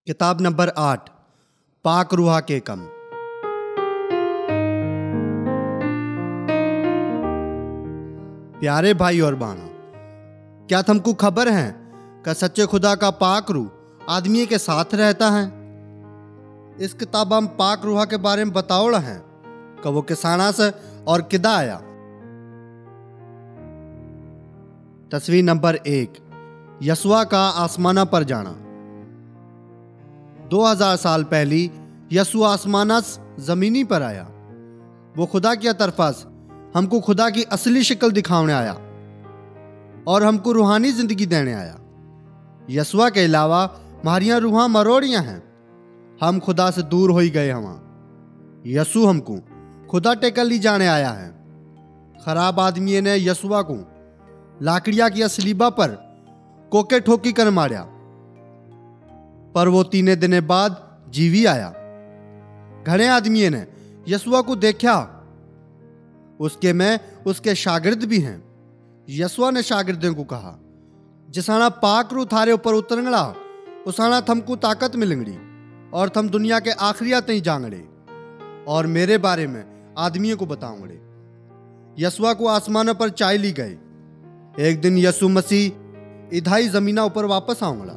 किताब नंबर 8 पाक रूहा के कम। प्यारे भाई और बहनों, क्या तुमको खबर है कि सच्चे खुदा का पाक रूह आदमी के साथ रहता है। इस किताब हम पाक रूहा के बारे में बताओड़ा है कि वो किसाना से और किदा आया। तस्वीर नंबर 1 यशुआ का आसमाना पर जाना। 2000 साल पहले यीशु आसमाना जमीनी पर आया। वो खुदा की तरफा से हमको खुदा की असली शक्ल दिखाने आया और हमको रूहानी जिंदगी देने आया। यीशुआ के अलावा हमारियां रूहां मरोड़ियां हैं, हम खुदा से दूर हो ही गए। यीशु हमको खुदा टेकल ली जाने आया है। खराब आदमी ने यीशुआ को लाकड़िया की असलीबा पर कोके ठोकी कर मारा, पर वो 3 दिन बाद जीवी आया। घणे आदमी ने यीशुआ को देखा, उसके में उसके शागिर्द भी हैं। यीशुआ ने शागिर्दों को कहा, जिसाना पाक रूह थारे ऊपर उतरंगड़ा उसाना थमको ताकत मिलंगड़ी और थम दुनिया के आखिरिया तई जांगड़े और मेरे बारे में आदमियों को बताऊंगड़े। यीशुआ को आसमानों पर चाय ली गए। एक दिन यीशु मसीह इधाई जमीना ऊपर वापस आऊंगड़ा।